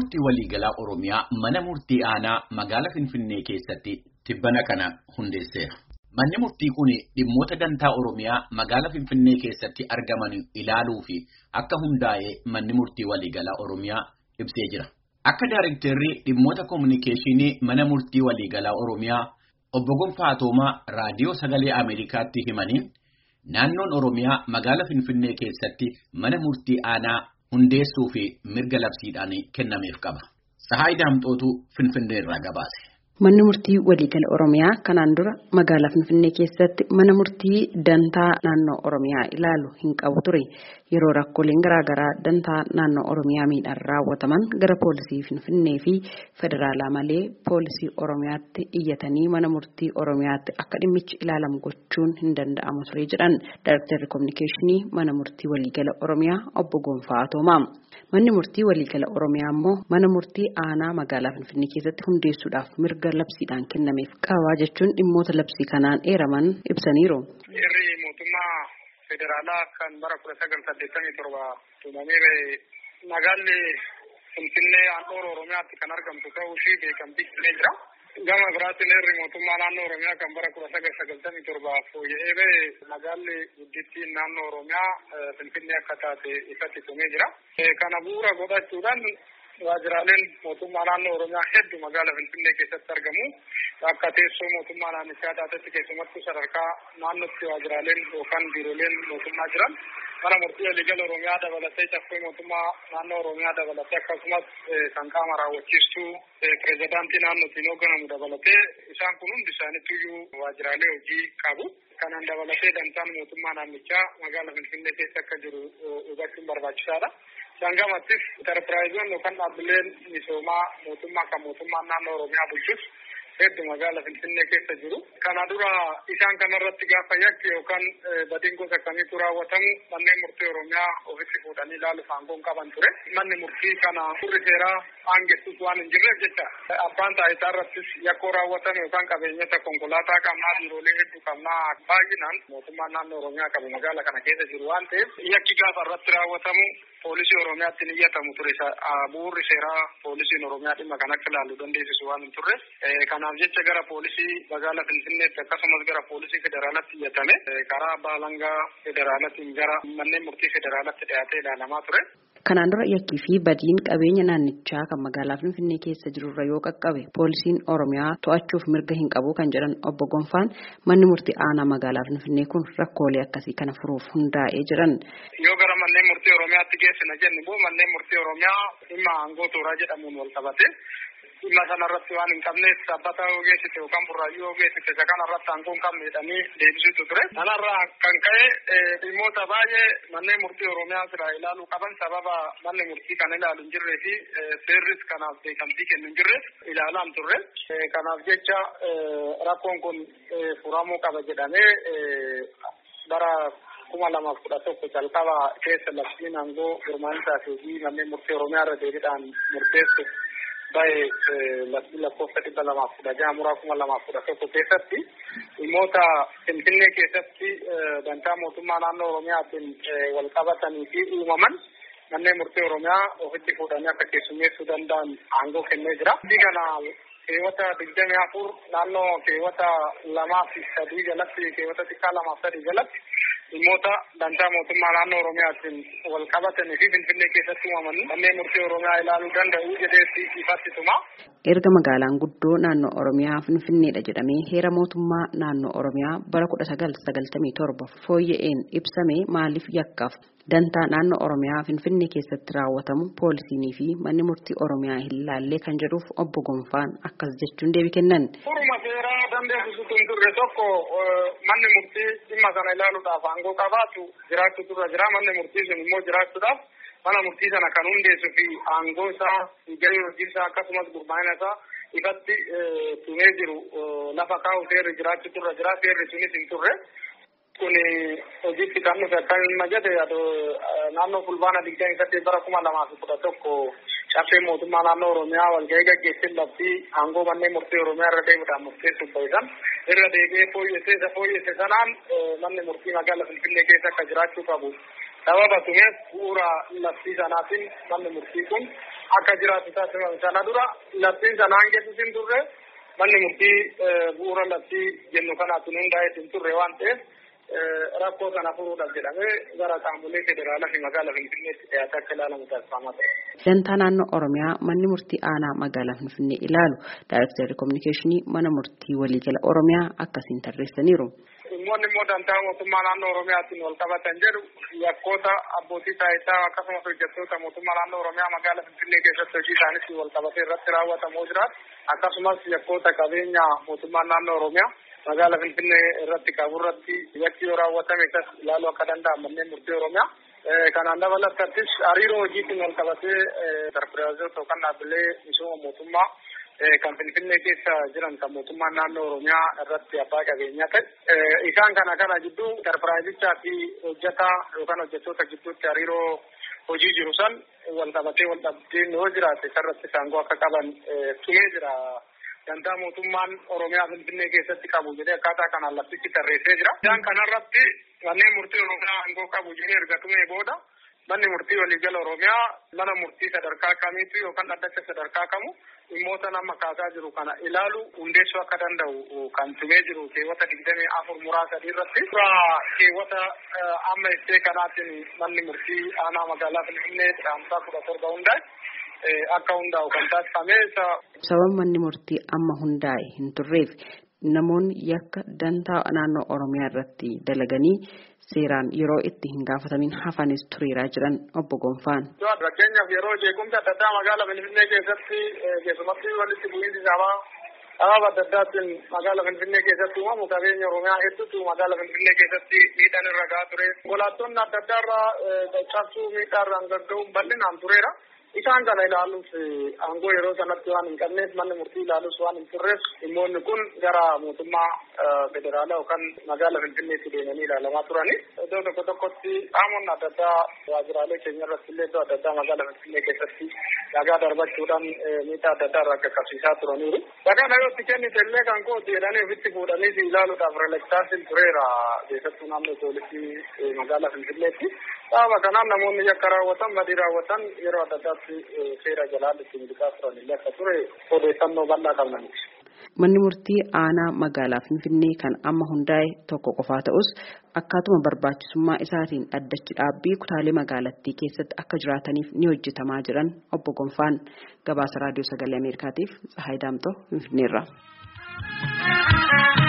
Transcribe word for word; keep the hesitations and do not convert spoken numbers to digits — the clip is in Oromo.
murtii waliigalaa Oromiyaa mana murtii aanaa magaalaa Finfinnee keessatti tibbana kana hundeesseera. Manni murtii kun dhimmoota dantaa Oromiyaa magaalaa Finfinnee keessatti argaman ilaaluu fi akka hundaa'ee manni murtii waliigalaa Oromiyaa ibsee jira. Akka Daayirektarri dhimmoota kominikeeshinii mana murtii waliigalaa Oromiyaa Obbo Gonfaa Toomaa raadiyoo sagalee Ameerikaatti himaniin naannoon Oromiyaa magaalaa Finfinnee keessatti mana murtii aanaa hundeessuu fi mirga labsiidhaan kennameef qaba. Sahaay Daamxootu Finfinnee irraa gabaase. Manni murtii waliigala Oromiyaa kanaan dura magaalaa Finfinnee keessatti mana murtii dantaa naannoo Oromiyaa ilaalu hin qabu ture. Yeroo rakkooleen garaagaraa dantaa naannoo Oromiyaa miidhaan raawwataman gara poolisii Finfinnee fi federaalaa malee poolisii Oromiyaatti iyyatanii mana murtii Oromiyaatti akka dhimmichi ilaalamu gochuun hin danda'amu ture jedhan Daayirektarri kominikeeshinii mana murtii waliigala Oromiyaa Obbo Gonfaa Toomaa. Manni murtii waliigala Oromiyaa immoo mana murtii aanaa magaalaa Finfinnee keessatti hundeessuudhaaf mirga labsiidhaan kennameef qaba jechuun dhimmoota labsii kanaan eeraman ibsaniiru. Heerri mootummaa federaalaa kan bara kudha sagal saddeettamii torba tumamee magaalli Finfinnee handhuura Oromiyaatti kan argamtu ta'uu ishee beekamtii kennee jira. Gama biraatiin heerri mootummaa naannoo Oromiyaa kan bara kudha sagal sagaltamii torba fooyya'ee ba'e magaalli guddittiin naannoo Oromiyaa Finfinnee akka taate ifatti tumee jira. Kana bu'uura godhachuudhaan waajjiraaleen mootummaa naannoo Oromiyaa hedduu magaalaa Finfinnee keessatti argamu. Akka teessoo mootummaa naannichaa taatetti keessumattuu sadarkaa naannootti waajjiraaleen yookaan biirooleen mootummaa jiran mana murtii waliigala Oromiyaa dabalatee caffee mootummaa naannoo Oromiyaa dabalatee akkasumas kan qaama raawwachiistuu pirezidaantii naannootiin hoogganamu dabalatee isaan kun hundi isaaniiyyuu waajjiraalee hojii qabu. Kanaan dabalatee dantaan mootummaa naannichaa magaalaa Finfinnee keessa akka jiru hubachuun barbaachisaadha. Sangamattis enterpiraayizoon yookaan dhaabbileen misoomaa mootummaa kan mootummaan naannoo Oromiyaa bulchus hedduu magaalaa Finfinnee keessa jiru. Kana dura isaan kanarratti gaafa yakki yookaan badiin gosa akkamiitu raawwatamu manneen murtii Oromiyaa ofitti fuudhanii ilaaluuf aangoon qaban ture. Manni murtii kana furri seeraa aangessus waan hin jirreef jecha abbaan taayitaa irrattis yakkoo raawwatame yookaan qabeenyota konkolaataa qabnaa biiroolee hedduu qabnaa baay'inaan mootummaan naannoo Oromiyaa qabu magaalaa kana keessa jiru waan ta'eef yakki gaafa irratti raawwatamu poolisii Oromiyaatti ni iyyatamu ture. Bu'uurri seeraa poolisiin Oromiyaa dhimma kan akka ilaalu dandeessisu waan hin turre. Kanaaf jecha gara poolisii magaalaa Finfinneetti akkasumas gara poolisii federaalaatti iyyatame karaa abbaa alangaa federaalaatiin gara manneen murtii federaalaatti dhiyaatee ilaalamaa ture. Kanaan dura yakkii fi badiin qabeenya naannichaa kan magaalaa Finfinnee keessa jirurra yoo qaqqabe poolisiin Oromiyaa to'achuuf mirga hin qabu kan jedhan Obbo Gonfaan manni murtii aanaa magaalaa Finfinnee kun rakkoolee akkasii kana furuuf hundaa'ee jiran. Yoo gara manneen murtii Oromiyaatti geessina jennu boo manneen murtii Oromiyaa dhimma aangoo tooraa jedhamuun wal qabate. Dhimma sanarratti waan hin qabneef sabbata yoo geessite yookaan burraayyuu yoo geessite isa kanarratti aangoo hin qabne jedhanii deebisuutu ture. Kanarraa kan ka'e dhimmoota baay'ee manneen murtii Oromiyaa sirraa ilaaluu qaban sababa manni murtii kan ilaalu hin jirree fi seerris kanaaf beekamtii kennu hin jirreef ilaalaa hin turre. Kanaaf jecha rakkoon kun furamuu qaba jedhamee bara kuma lamaaf kudha tokko jalqaba keessa labsiin aangoo gurmaa'insaa fi manneen murtii Oromiyaa irra deebiidhaan murteessu. Baay'ee labsii lakkoofsa dhibba lamaaf kudha jaha muraa kuma lamaaf kudha tokko keessatti dhimmoota Finfinnee keessatti dantaa mootummaa naannoo Oromiyaatiin wal qabatanii fi uumaman manneen murtii Oromiyaa ofitti fuudhanii akka keessummeessuu danda'an aangoo kennee jira. Kana keewwata digdamii afur naannoo keewwata lamaa fi sadii jalatti keewwata xiqqaa lamaaf sadii jalatti dhimmoota dantaa mootummaa naannoo Oromiyaatiin wal qabatanii fi Finfinnee keessatti uumaman manneen murtii Oromiyaa ilaaluu danda'u jedheetti ifatti tuma. Erga magaalaan guddoo naannoo Oromiyaa Finfinneedha jedhamee heera mootummaa naannoo Oromiyaa bara kudha sagal sagaltamii torba fooyya'een ibsame maaliif yakkaaf dantaa naannoo Oromiyaa Finfinnee keessatti raawwatamu poolisiinii fi manni murtii Oromiyaa hin laallee kan jedhuuf Obbo Gonfaan akkas jechuun deebii kennan. Furuma seeraa dandeessisuutu hin turre tokko manni murtii dhimma sana ilaaluudhaaf aangoo qabaatu jiraachuutu irra jira. Manni murtii sun immoo jiraachuudhaaf mana murtii sana kan hundeessuu fi aangoo isaa gahee hojii isaa akkasumas gurmaa'ina isaa ifatti tumee jiru lafa kaa'u seerri jiraachuutu irra jira. Seerri sunis hin turre. Kun hojiitti kan nuti akka hin majate naannoo fulbaana digdamii saddeet bara kuma lamaa fi kudha tokko caffee mootummaa naannoo Oromiyaa walgahii gaggeessee labsii aangoo manneen murtii Oromiyaa irra deemuudhaan murteessuuf ba'isan irra deebi'ee fooyyessee isa fooyyesse sanaan manni murtii magaalaa Finfinnee keessa akka jiraachuu qabu. Sababa tumeef bu'uura labsii sanaatiin manni murtii kun akka jiraatu taasifamu. Sana dura labsiin sanaan keessatti hin turre manni murtii bu'uura labsii jennu kanaatti hundaa'ee hin turre waan ta'eef rakkoo sana furuudhaaf jedhamee gara qaamolee federaalaa fi magaalaa Finfinneetti dhiyaatee akka ilaalamu taasifamaa ta'e. Dantaa naannoo Oromiyaa manni murtii aanaa magaalaa Finfinnee ilaalu Daayirektarri Kominikeeshinii mana murtii waliigala Oromiyaa akkasiin tarreessaniiru. Dhimmoonni immoo dantaa mootummaa naannoo Oromiyaatiin wal qabatan jedhu yakkoota abbootii taayitaa akkasumas hojjettoota mootummaa naannoo Oromiyaa magaalaa Finfinnee keessatti hojii isaaniitiin wal qabatee irratti raawwatamoo jiraatu akkasumas yakkoota qabeenya mootummaa naannoo Oromiyaa magaalaa Finfinnee irratti qabu irratti yakki yoo raawwatame isas ilaaluu akka danda'an manneen murtii Oromiyaa. Kanaan dabalattattis hariiroo hojiitiin wal qabatee dargaggoota yookaan dhaabbilee misooma mootummaa kan Finfinnee keessa jiran kan mootummaan naannoo Oromiyaa irratti abbaa qabeenyaa ta'e isaan kana kana gidduu dargaggoochaa fi hojjetaa yookaan hojjettoota gidduutti hariiroo hojii jiru san wal qabatee wal dhabdeen yoo jiraate isarratti saangoo akka qaban tumee jira. Dantaa mootummaan Oromiyaa Finfinnee keessatti qabu jedhee akkaataa kanaan labsichi tarreessee jira. Isaan kanarratti manneen murtii Oromiyaa aangoo qabu jedhee erga tumee booda manni murtii waliigala Oromiyaa mana murtii sadarkaa kamiitu yookaan dhaddacha sadarkaa kamu dhimmoota nama kaasaa jiru kana ilaalu hundeessuu akka danda'u kan tumee jiru keewwata digdamii afur muraasa sadii irratti. Suuraa keewwata amma ibsee kanaatiin manni murtii aanaa magaalaa Finfinnee dhaamsaa kudha torba hundaa'e akka hundaa'u kan taasifame. Sababa manni murtii amma hundaa'e hin turreef namoonni yakka dantaa naannoo Oromiyaa irratti dalaganii seeraan yeroo itti hin gaafatamin hafanis tureeraa jiran obbo Gonfaan. Fakkeenyaaf yeroo jeequmsi adda addaa magaalaa Finfinnee keessatti keessumatti walitti bu'iinsi sabaa sababa adda addaatiin magaalaa Finfinnee keessatti uumamu qabeenya Oromiyaa hedduutu magaalaa Finfinnee keessatti miidhaan irra gahaa ture. Konkolaattonni adda addaa irraa cabsuu miidhaa irraan gagga'uun bal'inaan tureera. Isaan kana ilaaluuf aangoo yeroo sanatti waan hin qabneef manni murtii ilaaluus waan hin turreef dhimmoonni kun gara mootummaa federaalaa yookaan magaalaa Finfinneetti deemanii ilaalamaa turani. Iddoo tokko tokkotti qaamonni adda addaa waajjiraalee keenya irratti illee iddoo adda addaa magaalaa Finfinnee keessatti dhagaa darbachuudhaan miidhaa adda addaa irraa qaqqabsiisaa turaniiru. Dhagaa dhayootti kennite illee kan kooti jedhanii ofitti fuudhanii ilaaluudhaaf relektaasiin tureera keessattuu naannoo poolisii magaalaa Finfinneetti. Sababa kanaan namoonni yakka raawwatan badii raawwatan yeroo adda addaatti seera jalaan ittiin miliqaa turan illee akka ture odeeffannoo bal'aa qabnaniiti. Manni murtii aanaa magaalaa Finfinnee kan amma hundaa'e tokko qofaa ta'us akkaatuma barbaachisummaa isaatiin dhaddachi dhaabbii kutaalee magaalattii keessatti akka jiraataniif ni hojjetamaa jiran obbo Gonfaan. Gabaasa raadiyoo sagalee Ameerikaatiif Tsahaay Daamtoo Finfinneerraa.